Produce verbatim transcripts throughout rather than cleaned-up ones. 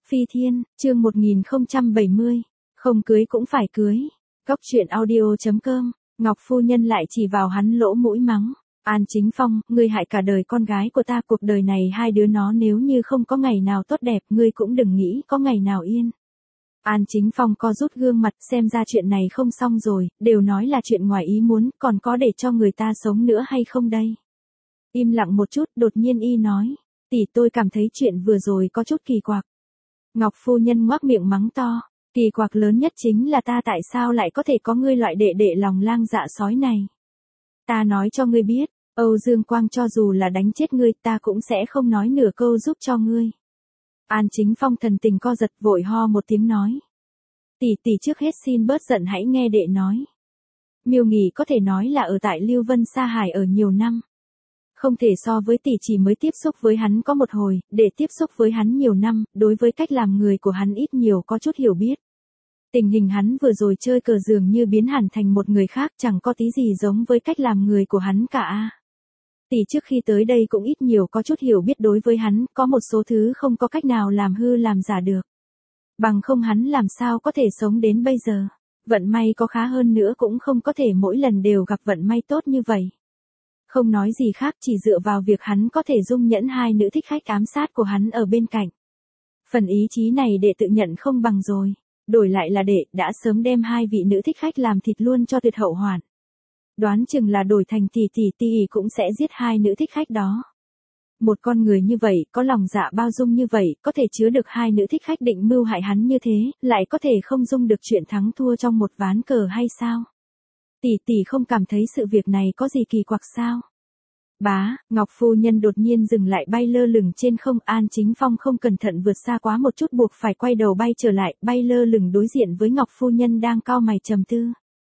Phi Thiên, chương một nghìn không trăm bảy mươi, không cưới cũng phải cưới. Góc truyện audio chấm com, Ngọc phu nhân lại chỉ vào hắn lỗ mũi mắng. An Chính Phong, ngươi hại cả đời con gái của ta, cuộc đời này hai đứa nó nếu như không có ngày nào tốt đẹp, ngươi cũng đừng nghĩ có ngày nào yên. An Chính Phong co rút gương mặt, xem ra chuyện này không xong rồi, đều nói là chuyện ngoài ý muốn, còn có để cho người ta sống nữa hay không đây? Im lặng một chút, đột nhiên y nói, tỷ tôi cảm thấy chuyện vừa rồi có chút kỳ quặc. Ngọc phu nhân ngoác miệng mắng to, kỳ quặc lớn nhất chính là ta tại sao lại có thể có ngươi loại đệ đệ lòng lang dạ sói này. Ta nói cho ngươi biết, Âu Dương Quang cho dù là đánh chết ngươi ta cũng sẽ không nói nửa câu giúp cho ngươi. An Chính Phong thần tình co giật vội ho một tiếng nói. Tỷ tỷ trước hết xin bớt giận hãy nghe đệ nói. Miêu Nghỉ có thể nói là ở tại Lưu Vân Sa Hải ở nhiều năm. Không thể so với tỷ chỉ mới tiếp xúc với hắn có một hồi, để tiếp xúc với hắn nhiều năm, đối với cách làm người của hắn ít nhiều có chút hiểu biết. Tình hình hắn vừa rồi chơi cờ dường như biến hẳn thành một người khác, chẳng có tí gì giống với cách làm người của hắn cả a. Tỷ trước khi tới đây cũng ít nhiều có chút hiểu biết đối với hắn, có một số thứ không có cách nào làm hư làm giả được. Bằng không hắn làm sao có thể sống đến bây giờ. Vận may có khá hơn nữa cũng không có thể mỗi lần đều gặp vận may tốt như vậy. Không nói gì khác, chỉ dựa vào việc hắn có thể dung nhẫn hai nữ thích khách ám sát của hắn ở bên cạnh. Phần ý chí này đệ tự nhận không bằng rồi. Đổi lại là đệ đã sớm đem hai vị nữ thích khách làm thịt luôn cho tuyệt hậu hoạn. Đoán chừng là đổi thành tỷ tỷ tỷ cũng sẽ giết hai nữ thích khách đó. Một con người như vậy, có lòng dạ bao dung như vậy, có thể chứa được hai nữ thích khách định mưu hại hắn như thế, lại có thể không dung được chuyện thắng thua trong một ván cờ hay sao? Tỷ tỷ không cảm thấy sự việc này có gì kỳ quặc sao? Bá, Ngọc phu nhân đột nhiên dừng lại bay lơ lửng trên không. An Chính Phong không cẩn thận vượt xa quá một chút buộc phải quay đầu bay trở lại, bay lơ lửng đối diện với Ngọc phu nhân đang cau mày trầm tư.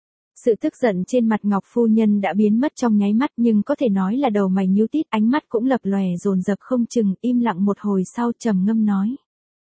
Sự tức giận trên mặt Ngọc phu nhân đã biến mất trong nháy mắt, nhưng có thể nói là đầu mày nhíu tít, ánh mắt cũng lập lòe dồn dập không chừng, im lặng một hồi sau trầm ngâm nói.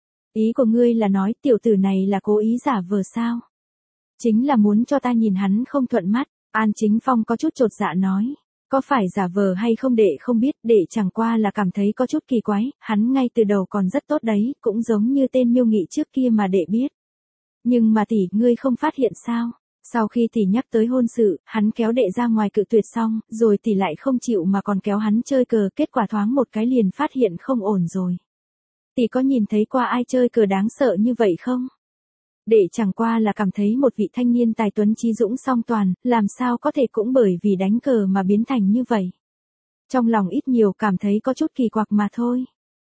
Ý của ngươi là nói tiểu tử này là cố ý giả vờ sao? Chính là muốn cho ta nhìn hắn không thuận mắt. An Chính Phong có chút chột dạ nói. Có phải giả vờ hay không đệ không biết, đệ chẳng qua là cảm thấy có chút kỳ quái, hắn ngay từ đầu còn rất tốt đấy, cũng giống như tên Miêu Nghị trước kia mà đệ biết. Nhưng mà tỷ, ngươi không phát hiện sao? Sau khi tỷ nhắc tới hôn sự, hắn kéo đệ ra ngoài cự tuyệt xong, rồi tỷ lại không chịu mà còn kéo hắn chơi cờ, kết quả thoáng một cái liền phát hiện không ổn rồi. Tỷ có nhìn thấy qua ai chơi cờ đáng sợ như vậy không? Đệ chẳng qua là cảm thấy một vị thanh niên tài tuấn trí dũng song toàn, làm sao có thể cũng bởi vì đánh cờ mà biến thành như vậy. Trong lòng ít nhiều cảm thấy có chút kỳ quặc mà thôi.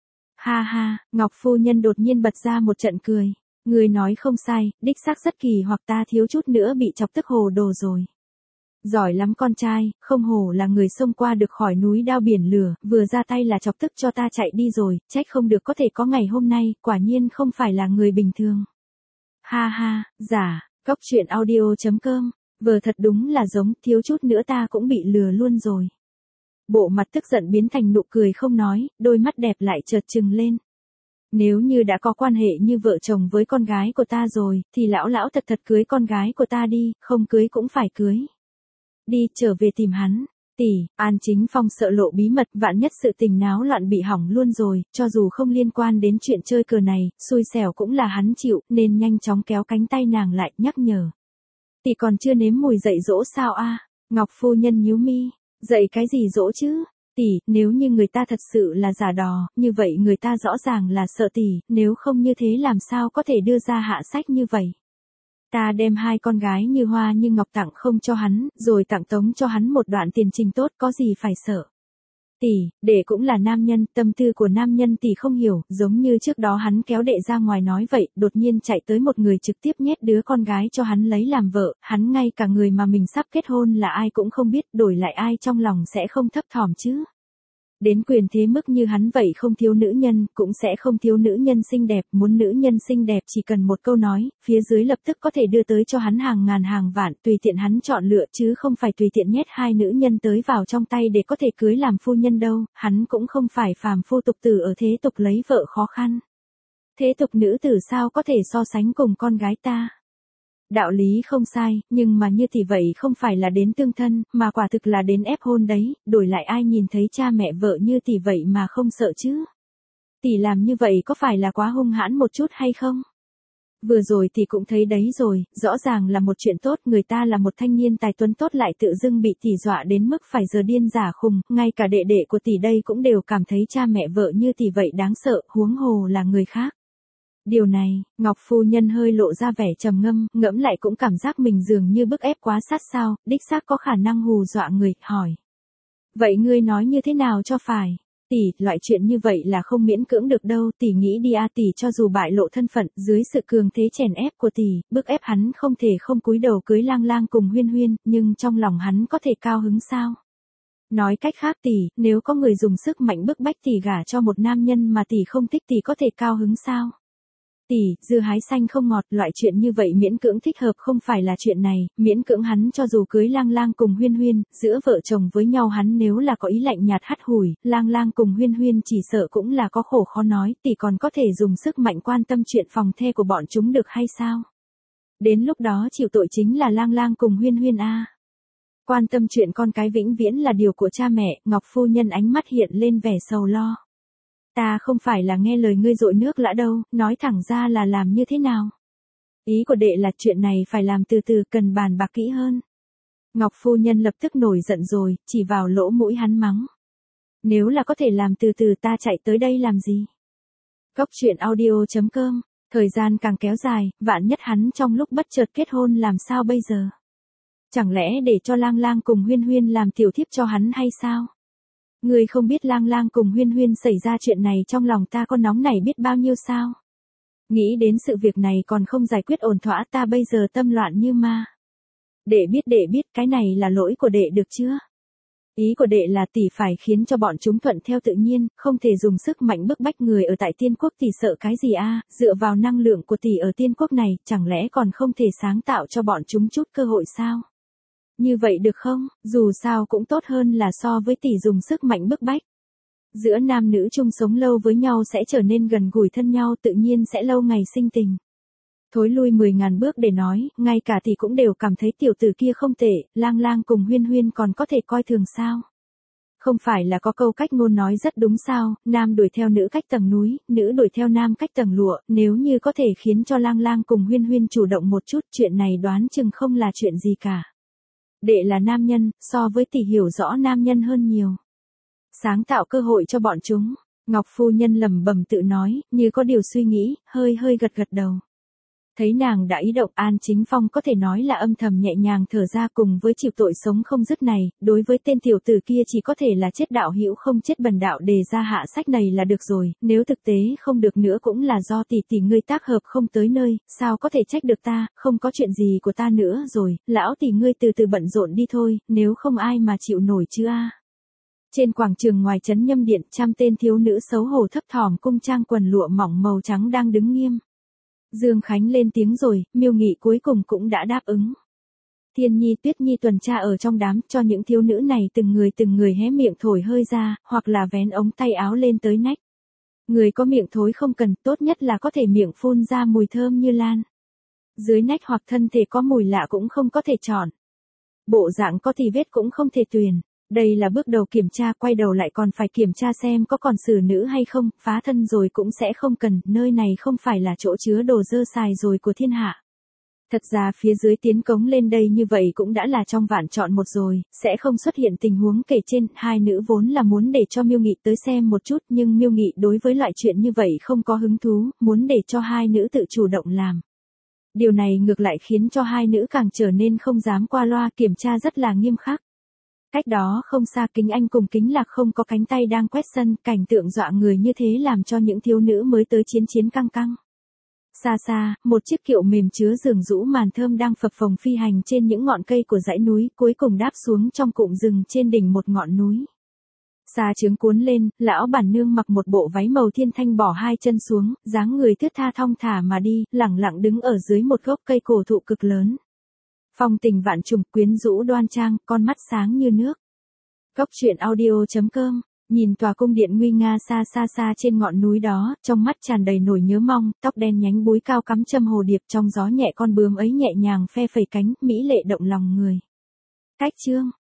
Ha ha, Ngọc phu nhân đột nhiên bật ra một trận cười. Người nói không sai, đích xác rất kỳ hoặc ta thiếu chút nữa bị chọc tức hồ đồ rồi. Giỏi lắm con trai, không hổ là người xông qua được khỏi núi đao biển lửa, vừa ra tay là chọc tức cho ta chạy đi rồi, trách không được có thể có ngày hôm nay, quả nhiên không phải là người bình thường. Ha ha, giả, góc truyện audio chấm com, vừa thật đúng là giống, thiếu chút nữa ta cũng bị lừa luôn rồi. Bộ mặt tức giận biến thành nụ cười không nói, đôi mắt đẹp lại chợt trừng lên. Nếu như đã có quan hệ như vợ chồng với con gái của ta rồi, thì lão lão thật thật cưới con gái của ta đi, không cưới cũng phải cưới. Đi, trở về tìm hắn. Tỷ, An Chính Phong sợ lộ bí mật, vạn nhất sự tình náo loạn bị hỏng luôn rồi, cho dù không liên quan đến chuyện chơi cờ này, xui xẻo cũng là hắn chịu, nên nhanh chóng kéo cánh tay nàng lại, nhắc nhở. Tỷ còn chưa nếm mùi dạy dỗ sao a? Ngọc phu nhân nhíu mi, dạy cái gì dỗ chứ? Tỷ, nếu như người ta thật sự là giả đò, như vậy người ta rõ ràng là sợ tỷ, nếu không như thế làm sao có thể đưa ra hạ sách như vậy. Ta đem hai con gái như hoa như ngọc tặng không cho hắn, rồi tặng tống cho hắn một đoạn tiền trình tốt, có gì phải sợ. Tỷ, đệ cũng là nam nhân, tâm tư của nam nhân tỷ không hiểu, giống như trước đó hắn kéo đệ ra ngoài nói vậy, đột nhiên chạy tới một người trực tiếp nhét đứa con gái cho hắn lấy làm vợ, hắn ngay cả người mà mình sắp kết hôn là ai cũng không biết, đổi lại ai trong lòng sẽ không thấp thỏm chứ. Đến quyền thế mức như hắn vậy không thiếu nữ nhân, cũng sẽ không thiếu nữ nhân xinh đẹp, muốn nữ nhân xinh đẹp chỉ cần một câu nói, phía dưới lập tức có thể đưa tới cho hắn hàng ngàn hàng vạn, tùy tiện hắn chọn lựa chứ không phải tùy tiện nhét hai nữ nhân tới vào trong tay để có thể cưới làm phu nhân đâu, hắn cũng không phải phàm phu tục tử ở thế tục lấy vợ khó khăn. Thế tục nữ tử sao có thể so sánh cùng con gái ta? Đạo lý không sai, nhưng mà như tỷ vậy không phải là đến tương thân, mà quả thực là đến ép hôn đấy, đổi lại ai nhìn thấy cha mẹ vợ như tỷ vậy mà không sợ chứ? Tỷ làm như vậy có phải là quá hung hãn một chút hay không? Vừa rồi tỷ cũng thấy đấy rồi, rõ ràng là một chuyện tốt, người ta là một thanh niên tài tuấn tốt lại tự dưng bị tỷ dọa đến mức phải giờ điên giả khùng, ngay cả đệ đệ của tỷ đây cũng đều cảm thấy cha mẹ vợ như tỷ vậy đáng sợ, huống hồ là người khác. Điều này, Ngọc phu nhân hơi lộ ra vẻ trầm ngâm, ngẫm lại cũng cảm giác mình dường như bức ép quá sát sao, đích xác có khả năng hù dọa người, hỏi. Vậy ngươi nói như thế nào cho phải? Tỷ, loại chuyện như vậy là không miễn cưỡng được đâu, tỷ nghĩ đi a, tỷ cho dù bại lộ thân phận, dưới sự cường thế chèn ép của tỷ, bức ép hắn không thể không cúi đầu cưới Lang Lang cùng Huyên Huyên, nhưng trong lòng hắn có thể cao hứng sao? Nói cách khác tỷ, nếu có người dùng sức mạnh bức bách tỷ gả cho một nam nhân mà tỷ không thích, tỷ có thể cao hứng sao? Tỷ, dưa hái xanh không ngọt, loại chuyện như vậy miễn cưỡng thích hợp không phải là chuyện này, miễn cưỡng hắn cho dù cưới Lang Lang cùng Huyên Huyên, giữa vợ chồng với nhau hắn nếu là có ý lạnh nhạt hắt hủi, Lang Lang cùng Huyên Huyên chỉ sợ cũng là có khổ khó nói, tỷ còn có thể dùng sức mạnh quan tâm chuyện phòng the của bọn chúng được hay sao? Đến lúc đó chịu tội chính là Lang Lang cùng Huyên Huyên a. Quan tâm chuyện con cái vĩnh viễn là điều của cha mẹ, Ngọc phu nhân ánh mắt hiện lên vẻ sầu lo. Ta không phải là nghe lời ngươi dội nước lã đâu, nói thẳng ra là làm như thế nào. Ý của đệ là chuyện này phải làm từ từ, cần bàn bạc kỹ hơn. Ngọc phu nhân lập tức nổi giận rồi, chỉ vào lỗ mũi hắn mắng. Nếu là có thể làm từ từ ta chạy tới đây làm gì? Cốc truyện audio chấm com, thời gian càng kéo dài, vạn nhất hắn trong lúc bất chợt kết hôn làm sao bây giờ? Chẳng lẽ để cho Lang Lang cùng Huyên Huyên làm tiểu thiếp cho hắn hay sao? Ngươi không biết Lang Lang cùng Huyên Huyên xảy ra chuyện này trong lòng ta có nóng nảy biết bao nhiêu sao? Nghĩ đến sự việc này còn không giải quyết ổn thỏa, ta bây giờ tâm loạn như ma. Đệ biết đệ biết cái này là lỗi của đệ được chưa? Ý của đệ là tỷ phải khiến cho bọn chúng thuận theo tự nhiên, không thể dùng sức mạnh bức bách người ở tại tiên quốc, tỷ sợ cái gì a? Dựa vào năng lượng của tỷ ở tiên quốc này, chẳng lẽ còn không thể sáng tạo cho bọn chúng chút cơ hội sao? Như vậy được không, dù sao cũng tốt hơn là so với tỷ dùng sức mạnh bức bách. Giữa nam nữ chung sống lâu với nhau sẽ trở nên gần gũi thân nhau, tự nhiên sẽ lâu ngày sinh tình. Thối lui mười ngàn bước để nói, ngay cả tỷ cũng đều cảm thấy tiểu tử kia không tệ, Lang Lang cùng Huyên Huyên còn có thể coi thường sao. Không phải là có câu cách ngôn nói rất đúng sao, nam đuổi theo nữ cách tầng núi, nữ đuổi theo nam cách tầng lụa, nếu như có thể khiến cho Lang Lang cùng Huyên Huyên chủ động một chút, chuyện này đoán chừng không là chuyện gì cả. Đệ là nam nhân, so với tỷ hiểu rõ nam nhân hơn nhiều. Sáng tạo cơ hội cho bọn chúng, Ngọc phu nhân lẩm bẩm tự nói, như có điều suy nghĩ, hơi hơi gật gật đầu. Thấy nàng đã ý động, An Chính Phong có thể nói là âm thầm nhẹ nhàng thở ra, cùng với chịu tội sống không dứt này, đối với tên tiểu tử kia chỉ có thể là chết đạo hữu không chết bần đạo, đề ra hạ sách này là được rồi, nếu thực tế không được nữa cũng là do tỷ tỷ ngươi tác hợp không tới nơi, sao có thể trách được ta, không có chuyện gì của ta nữa rồi, lão tỷ ngươi từ từ bận rộn đi thôi, nếu không ai mà chịu nổi chứ a. Trên quảng trường ngoài trấn Nhâm Điện, trăm tên thiếu nữ xấu hổ thấp thỏm cung trang quần lụa mỏng màu trắng đang đứng nghiêm. Dương Khánh lên tiếng rồi, Miêu Nghị cuối cùng cũng đã đáp ứng. Thiên Nhi Tuyết Nhi tuần tra ở trong đám, cho những thiếu nữ này từng người từng người hé miệng thổi hơi ra, hoặc là vén ống tay áo lên tới nách. Người có miệng thối không cần, tốt nhất là có thể miệng phun ra mùi thơm như lan. Dưới nách hoặc thân thể có mùi lạ cũng không có thể chọn. Bộ dạng có tì vết cũng không thể tuyển. Đây là bước đầu kiểm tra, quay đầu lại còn phải kiểm tra xem có còn xử nữ hay không, phá thân rồi cũng sẽ không cần, nơi này không phải là chỗ chứa đồ dơ xài rồi của thiên hạ. Thật ra phía dưới tiến cống lên đây như vậy cũng đã là trong vạn chọn một rồi, sẽ không xuất hiện tình huống kể trên, hai nữ vốn là muốn để cho Miêu Nghị tới xem một chút, nhưng Miêu Nghị đối với loại chuyện như vậy không có hứng thú, muốn để cho hai nữ tự chủ động làm. Điều này ngược lại khiến cho hai nữ càng trở nên không dám qua loa, kiểm tra rất là nghiêm khắc. Cách đó không xa Kính Anh cùng Kính Lạc không có cánh tay đang quét sân, cảnh tượng dọa người như thế làm cho những thiếu nữ mới tới chiến chiến căng căng. Xa xa, một chiếc kiệu mềm chứa giường rũ màn thơm đang phập phồng phi hành trên những ngọn cây của dãy núi, cuối cùng đáp xuống trong cụm rừng trên đỉnh một ngọn núi. Xa trướng cuốn lên, lão bản nương mặc một bộ váy màu thiên thanh bỏ hai chân xuống, dáng người thướt tha thong thả mà đi, lẳng lặng đứng ở dưới một gốc cây cổ thụ cực lớn. Phong tình vạn trùng, quyến rũ đoan trang, con mắt sáng như nước. Cốc truyện audio chấm com, nhìn tòa cung điện nguy nga xa xa xa trên ngọn núi đó, trong mắt tràn đầy nỗi nhớ mong, tóc đen nhánh búi cao cắm châm hồ điệp, trong gió nhẹ con bướm ấy nhẹ nhàng phe phẩy cánh, mỹ lệ động lòng người. Cách chương